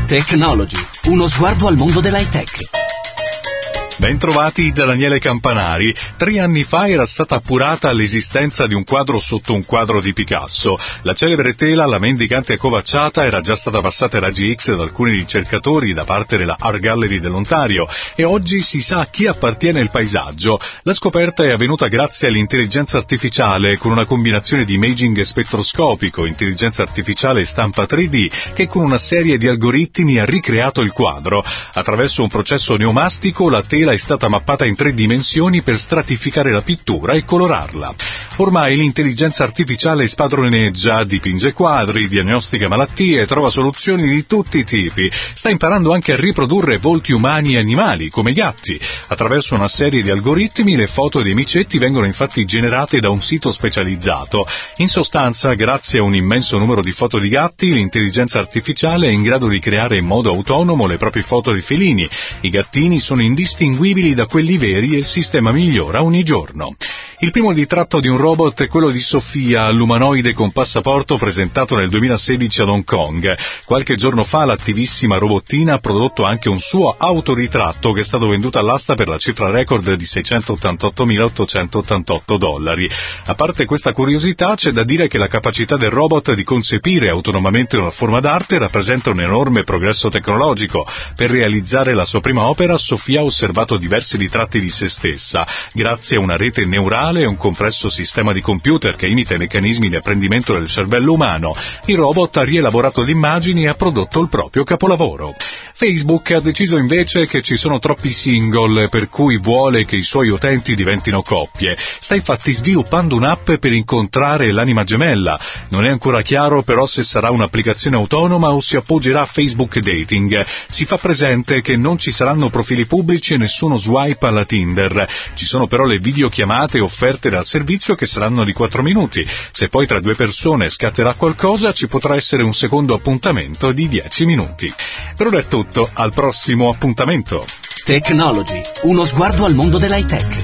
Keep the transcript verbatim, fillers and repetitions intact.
Technology, uno sguardo al mondo dell'high tech. Bentrovati da Daniele Campanari. Tre anni fa era stata appurata l'esistenza di un quadro sotto un quadro di Picasso. La celebre tela, la mendicante accovacciata, era già stata passata ai raggi X da alcuni ricercatori da parte della Art Gallery dell'Ontario e oggi si sa a chi appartiene il paesaggio. La scoperta è avvenuta grazie all'intelligenza artificiale con una combinazione di imaging spettroscopico, intelligenza artificiale e stampa tre D che con una serie di algoritmi ha ricreato il quadro. Attraverso un processo neomastico la tela è stata mappata in tre dimensioni per stratificare la pittura e colorarla. Ormai l'intelligenza artificiale spadroneggia, dipinge quadri, diagnostica malattie, trova soluzioni di tutti i tipi. Sta imparando anche a riprodurre volti umani e animali, come i gatti. Attraverso una serie di algoritmi le foto dei micetti vengono infatti generate da un sito specializzato. In sostanza, grazie a un immenso numero di foto di gatti, l'intelligenza artificiale è in grado di creare in modo autonomo le proprie foto di felini. I gattini sono indistinguibili da quelli veri e il sistema migliora ogni giorno. Il primo ritratto di un robot è quello di Sofia, l'umanoide con passaporto presentato nel duemilasedici ad Hong Kong. Qualche giorno fa l'attivissima robottina ha prodotto anche un suo autoritratto che è stato venduto all'asta per la cifra record di seicentottantottomilaottocentottantotto dollari. A parte questa curiosità, c'è da dire che la capacità del robot di concepire autonomamente una forma d'arte rappresenta un enorme progresso tecnologico. Per realizzare la sua prima opera, Sofia ha osservato diversi ritratti di se stessa. Grazie a una rete neurale e un complesso sistema di computer che imita i meccanismi di apprendimento del cervello umano, il robot ha rielaborato le immagini e ha prodotto il proprio capolavoro. Facebook ha deciso invece che ci sono troppi single, per cui vuole che i suoi utenti diventino coppie. Sta infatti sviluppando un'app per incontrare l'anima gemella. Non è ancora chiaro però se sarà un'applicazione autonoma o si appoggerà a Facebook Dating. Si fa presente che non ci saranno profili pubblici e nessuno swipe alla Tinder. Ci sono però le videochiamate offerte dal servizio che saranno di quattro minuti. Se poi tra due persone scatterà qualcosa, ci potrà essere un secondo appuntamento di dieci minuti. Per ora è tutto, al prossimo appuntamento. Technology, uno sguardo al mondo dell'high tech.